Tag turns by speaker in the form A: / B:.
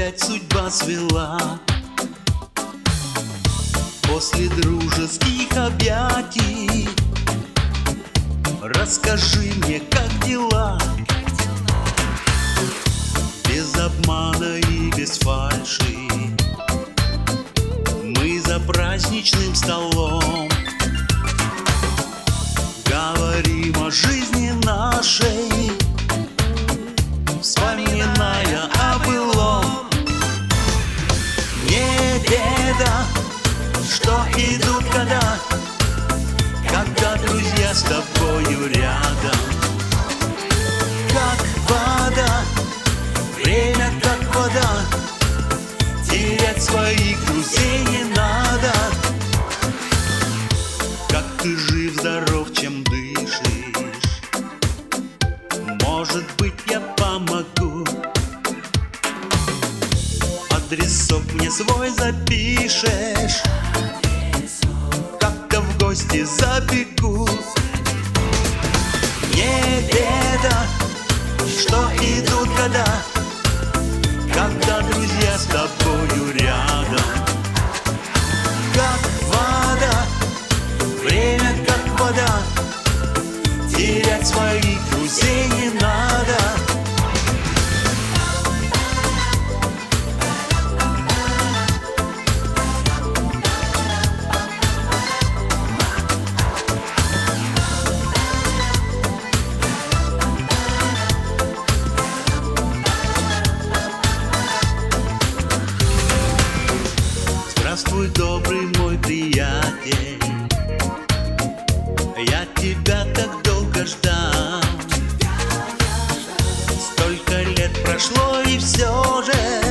A: опять судьба свела. После дружеских объятий расскажи мне, как дела. Без обмана и без фальши мы за праздничным столом говорим о жизни нашей, вспоминая о былом. Не беда, что идут года, когда друзья с тобою рядом. Как вода, время как вода, терять своих друзей не надо. Как ты жив, здоров, чем дышишь? Может быть, я помогу. Адресок мне свой запишешь, как-то в гости забегу. Не беда, что идут года, когда друзья с тобою рядом. Как вода, время как вода, терять своих друзей не надо. Здравствуй, добрый мой приятель, я тебя так долго ждал. Столько лет прошло, и все же